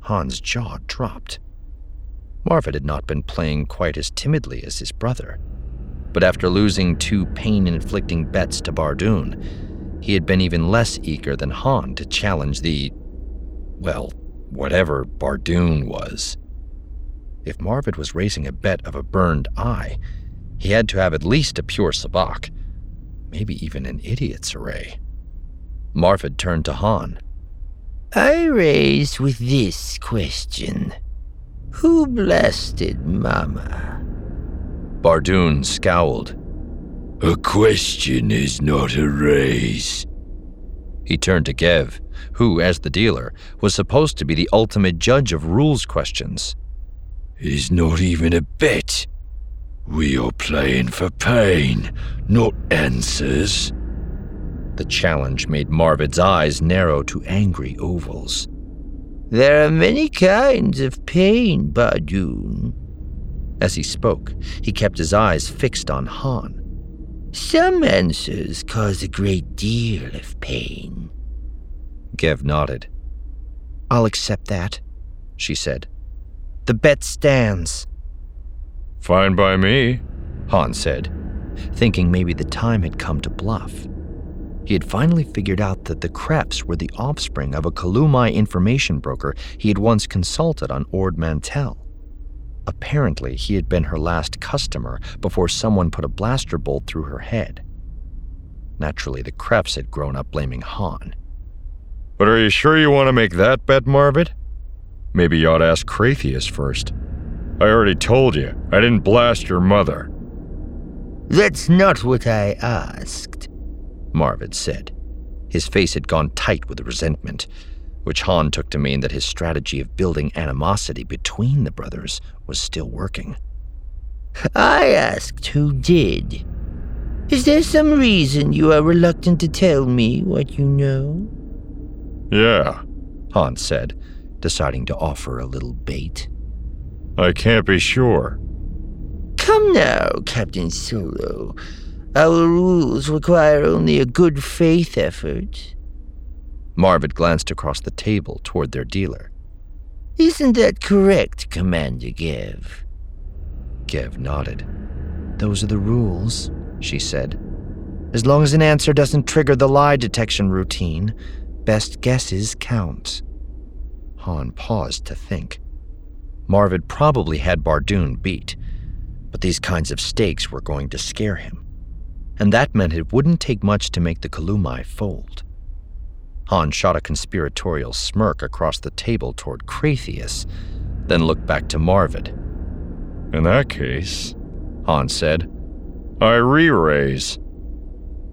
Han's jaw dropped. Marvid had not been playing quite as timidly as his brother, but after losing 2 pain-inflicting bets to Bardoon, he had been even less eager than Han to challenge whatever Bardoon was. If Marvid was raising a bet of a burned eye, he had to have at least a pure sabak, maybe even an idiot's array. Marvid turned to Han. I raise with this question. Who blasted Mama? Bardoon scowled. A question is not a raise. He turned to Gev, who, as the dealer, was supposed to be the ultimate judge of rules questions. It's not even a bet. We are playing for pain, not answers. The challenge made Marvid's eyes narrow to angry ovals. There are many kinds of pain, Bardoon. As he spoke, he kept his eyes fixed on Han. Some answers cause a great deal of pain. Gev nodded. I'll accept that, she said. The bet stands. Fine by me, Han said, thinking maybe the time had come to bluff. He had finally figured out that the Kreffs were the offspring of a Kalumai information broker he had once consulted on Ord Mantell. Apparently, he had been her last customer before someone put a blaster bolt through her head. Naturally, the Kreffs had grown up blaming Han. But are you sure you want to make that bet, Marvid? Maybe you ought to ask Kratheus first. I already told you, I didn't blast your mother. That's not what I asked, Marvid said. His face had gone tight with resentment, which Han took to mean that his strategy of building animosity between the brothers was still working. I asked who did. Is there some reason you are reluctant to tell me what you know? Yeah, Han said, deciding to offer a little bait. I can't be sure. Come now, Captain Solo. Our rules require only a good faith effort. Marvid glanced across the table toward their dealer. Isn't that correct, Commander Gev? Gev nodded. Those are the rules, she said. As long as an answer doesn't trigger the lie detection routine, best guesses count. Han paused to think. Marvid probably had Bardoon beat, but these kinds of stakes were going to scare him. And that meant it wouldn't take much to make the Kalumai fold. Han shot a conspiratorial smirk across the table toward Kratheus, then looked back to Marvid. In that case, Han said, I re-raise.